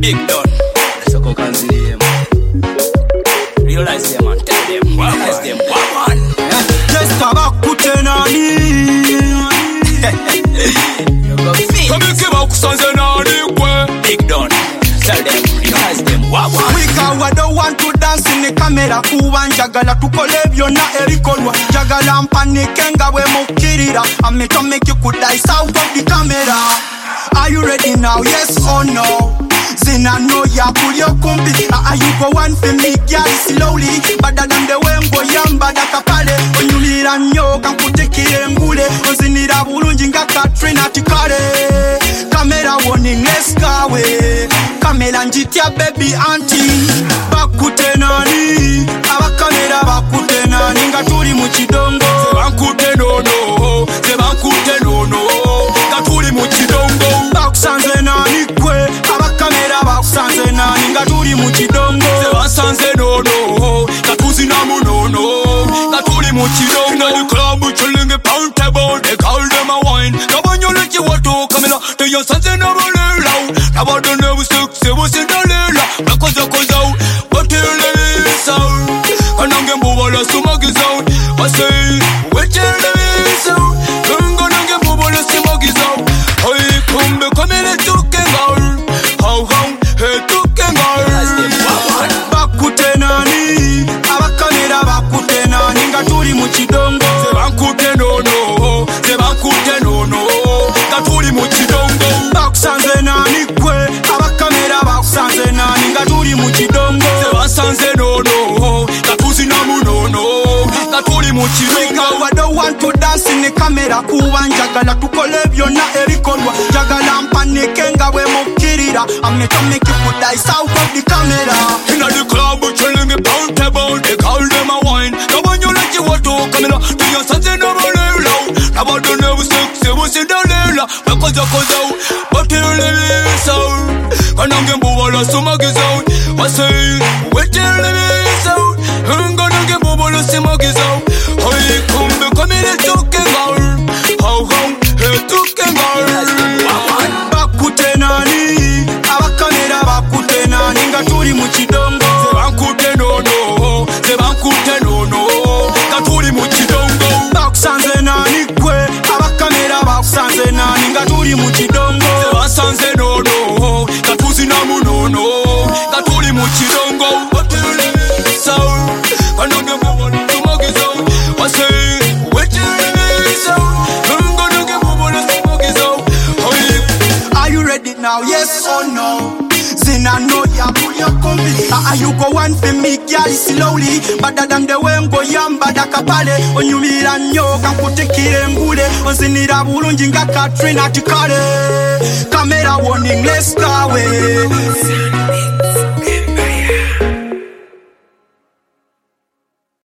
Big done. Let's go cancel them. Realize them and tell them. Realize them. One. Just about kutenani. Come and give up Sanzenani. Big done. Tell them. Realize them. One. We don't want to dance in the camera. Kuwan jagala tukole byonna ebikolwa. Jagala mpanike nga we mukirira. I'm to make you could die south of the camera. Are you ready now? Yes or no? Zina no ya kulyo kumpi. You go one for me, girl, slowly. Better than the way mgo yamba da kapale. Onyulira nyo kankutekire ngule. Ozinira bulungi nga Katrina tikale. Camera warning, let's go away. Camera njitia baby auntie. Bakutenani. Abakamera bakutenani. Nga tuli muchidongo. Sebakute no no. Sebakute no no. Nga tuli muchidongo. Bakusanze nani kwe. Abakamera bakusanze nani. Nga tuli muchidongo. Sebasanze no no. Nga tuzinamu no no. Nga tuli muchidongo. Inna the club chilling a pound table. They call them a wine. Now when you let you walk to Camilla, they your sons in a low. Now I don't know six, they was in the lila. Because I goes out, but till the sound. And I'm getting mobile as to mug is out. I say, wait till the sound. I'm gonna get mobile as to mug is out. Hey, come in and took a girl. How come, hey, took a girl. Bakutenani. Abakamera bakutenani. Nga tuli muchidongo. Sebakute no no. Sebakute no no. Nga tuli muchidongo. Bakusanze nani kwe. Abakamera bakusanze nani. Nga tuli muchidongo. Sebasanze no no. Nga tuzinamu no no. Nga tuli muchidongo. I don't want to dance in the camera. Kuwan jagala tukole byonna ebikolwa. Jagala mpanike nga we mukirira. I'm to make you put die south of the camera. Inna the club chilling a pound table. They call them a wine. Now when you let you walk to Camilla, they your sons in a low. Now I don't know six, they was in the lila. Because I goes out, but till the sound. And I'm getting mobile as to mug is out. I say, wait till the sound. I'm gonna get mobile as to mug is out. Hey, come in and took a girl. How come, hey, took a girl. Bakutenani. Abakamera bakutenani. Nga tuli muchidongo. Sebakute no no. Sebakute no no. Nga tuli muchidongo. Bakusanze nani kwe. Abakamera bakusanze nani. Nga tuli muchidongo. Sebasanze no no. Nga tuzinamu no no. Nga tuli muchidongo. Sound. And I'm gonna move on to muggy sound. I say, wait till the sound. I'm gonna get move on to muggy sound. Are you ready now? Yes or no? Zina no ya kulyo kumbi. You go one for me, girl, slowly. Better than the way mgo yamba da kapale. Onyumira nyo kankutekire ngule. Ozinira bulungi nga Katrina tikale. Camera warning, let's go away.